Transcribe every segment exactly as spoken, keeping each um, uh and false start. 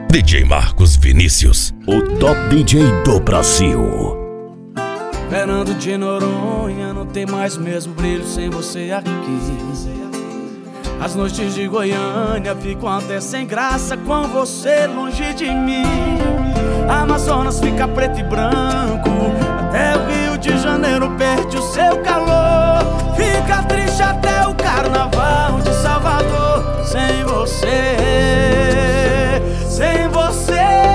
D J Marcos Vinícius, o top D J do Brasil. Fernando de Noronha, não tem mais mesmo brilho sem você aqui. As noites de Goiânia ficam até sem graça com você longe de mim. Amazonas fica preto e branco, até o Rio de Janeiro perde o seu calor. Fica triste até o Carnaval de Salvador sem você, sem você.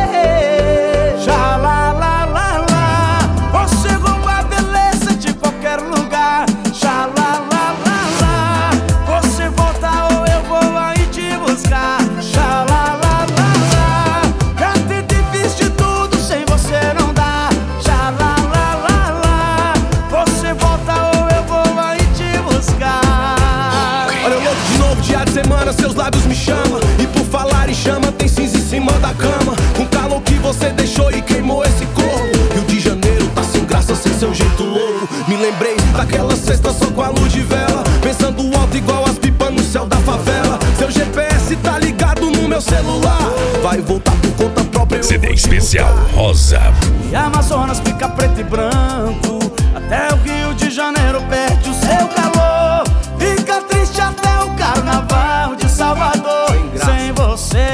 Já lá, lá, lá, lá, você rouba a beleza de qualquer lugar. Já lá, lá, lá, lá, você volta ou eu vou aí te buscar. Já lá, lá, lá, lá, já tentei, fiz de tudo, sem você não dá. Já lá, lá, lá, lá, você volta ou eu vou aí te buscar. Olha eu louco de novo, dia de semana, seus lábios me chamam. E por falar em chama, tem cinza em cima da cama. Com calor que você deixou e queimou esse corpo. Rio de Janeiro tá sem graça, sem seu jeito louco. Me lembrei daquela sexta só com a luz de vela, pensando alto igual as pipas no céu da favela. Seu G P S tá ligado no meu celular, vai voltar por conta própria. C D especial Rosa. E Amazonas fica preto e branco, até o Rio de Janeiro perde o seu calor. Fica triste até o Carnaval de Salvador sem você,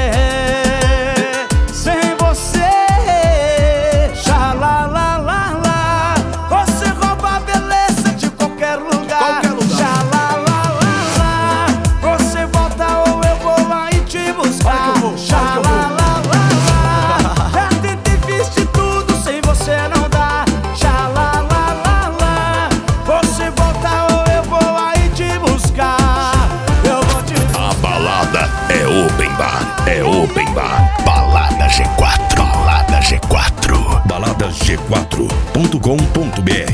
sem você. Já lá, lá, lá, lá, você rouba a beleza de qualquer lugar. Já lá, lá, lá, lá, você volta ou eu vou aí te buscar. Já lá, lá, lá, lá, já tentei, fiz de tudo, sem você não dá. Já lá, lá, lá, lá, você volta ou eu vou aí te buscar. Eu vou te buscar. A balada é open bar, é open bar. Balada G quatro, balada G quatro, balada G quatro ponto com ponto br.